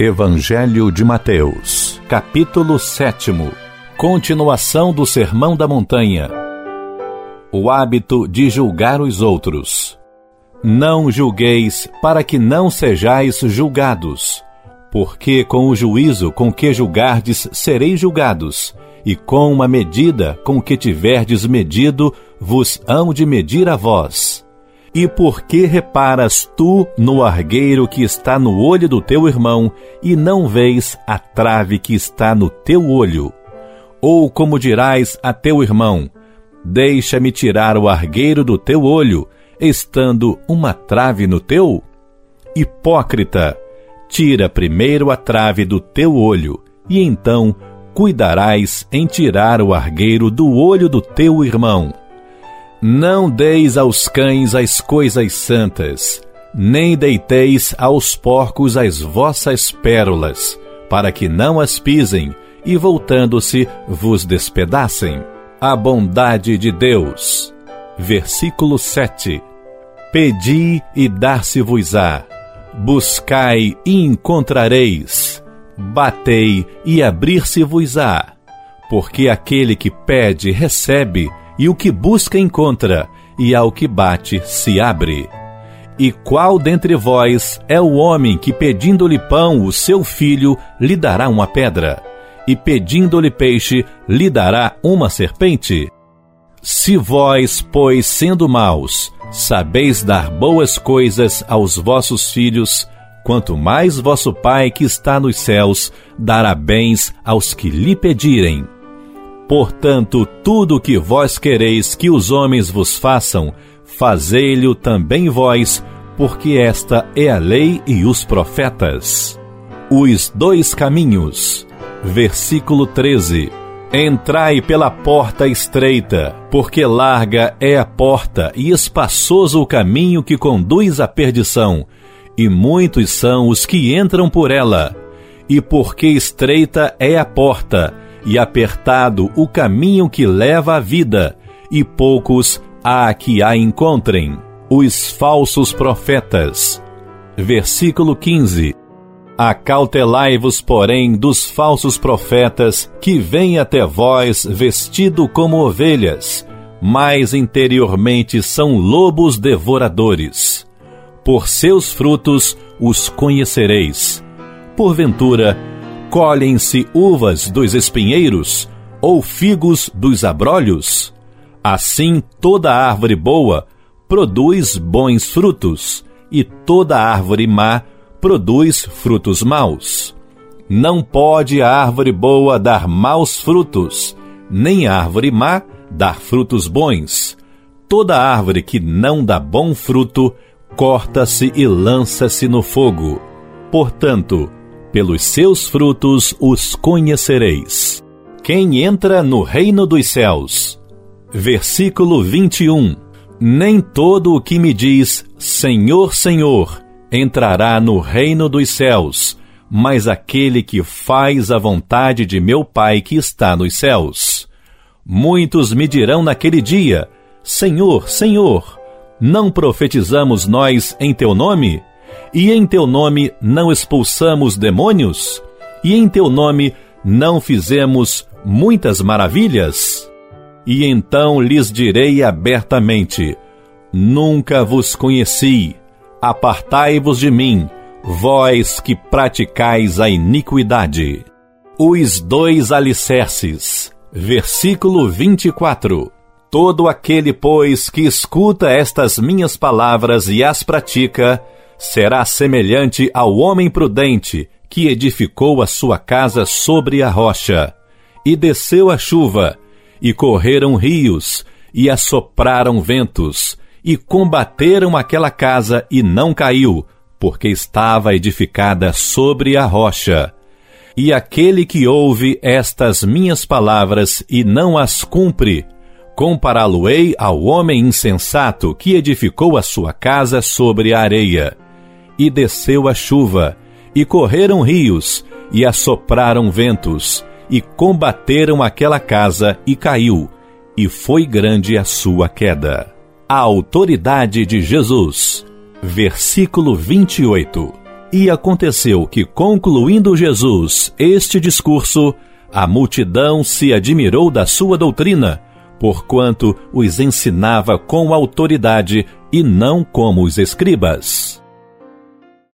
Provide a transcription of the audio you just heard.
Evangelho de Mateus, capítulo 7. Continuação do Sermão da Montanha. O hábito de julgar os outros. Não julgueis, para que não sejais julgados, porque com o juízo com que julgardes sereis julgados, e com uma medida com que tiverdes medido, vos hão de medir a vós. E por que reparas tu no argueiro que está no olho do teu irmão, e não vês a trave que está no teu olho? Ou como dirás a teu irmão: deixa-me tirar o argueiro do teu olho, estando uma trave no teu? Hipócrita, tira primeiro a trave do teu olho, e então cuidarás em tirar o argueiro do olho do teu irmão. Não deis aos cães as coisas santas, nem deiteis aos porcos as vossas pérolas, para que não as pisem, e voltando-se vos despedacem. A bondade de Deus. Versículo 7. Pedi e dar-se-vos-á, buscai e encontrareis, batei e abrir-se-vos-á, porque aquele que pede recebe, e o que busca encontra, e ao que bate se abre. E qual dentre vós é o homem que, pedindo-lhe pão, o seu filho, lhe dará uma pedra? E pedindo-lhe peixe, lhe dará uma serpente? Se vós, pois, sendo maus, sabeis dar boas coisas aos vossos filhos, quanto mais vosso Pai que está nos céus dará bens aos que lhe pedirem. Portanto, tudo o que vós quereis que os homens vos façam, fazei-lhe também vós, porque esta é a lei e os profetas. Os dois caminhos. Versículo 13. Entrai pela porta estreita, porque larga é a porta e espaçoso o caminho que conduz à perdição, e muitos são os que entram por ela. E porque estreita é a porta, e apertado o caminho que leva à vida, e poucos há que a encontrem. Os falsos profetas. Versículo 15. Acautelai-vos, porém, dos falsos profetas, que vêm até vós vestido como ovelhas, mas interiormente são lobos devoradores. Por seus frutos os conhecereis. Porventura, colhem-se uvas dos espinheiros, ou figos dos abrolhos? Assim toda árvore boa produz bons frutos, e toda árvore má produz frutos maus. Não pode a árvore boa dar maus frutos, nem a árvore má dar frutos bons. Toda árvore que não dá bom fruto, corta-se e lança-se no fogo. Portanto, pelos seus frutos os conhecereis. Quem entra no reino dos céus. Versículo 21. Nem todo o que me diz, Senhor, Senhor, entrará no reino dos céus, mas aquele que faz a vontade de meu Pai que está nos céus. Muitos me dirão naquele dia, Senhor, Senhor, não profetizamos nós em teu nome? E em teu nome não expulsamos demônios? E em teu nome não fizemos muitas maravilhas? E então lhes direi abertamente, nunca vos conheci, apartai-vos de mim, vós que praticais a iniquidade. Os dois alicerces. Versículo 24. Todo aquele, pois, que escuta estas minhas palavras e as pratica, será semelhante ao homem prudente, que edificou a sua casa sobre a rocha. E desceu a chuva, e correram rios, e assopraram ventos, e combateram aquela casa, e não caiu, porque estava edificada sobre a rocha. E aquele que ouve estas minhas palavras e não as cumpre, compará-lo-ei ao homem insensato que edificou a sua casa sobre a areia. E desceu a chuva, e correram rios, e assopraram ventos, e combateram aquela casa, e caiu, e foi grande a sua queda. A autoridade de Jesus. Versículo 28. E aconteceu que, concluindo Jesus este discurso, a multidão se admirou da sua doutrina, porquanto os ensinava com autoridade e não como os escribas.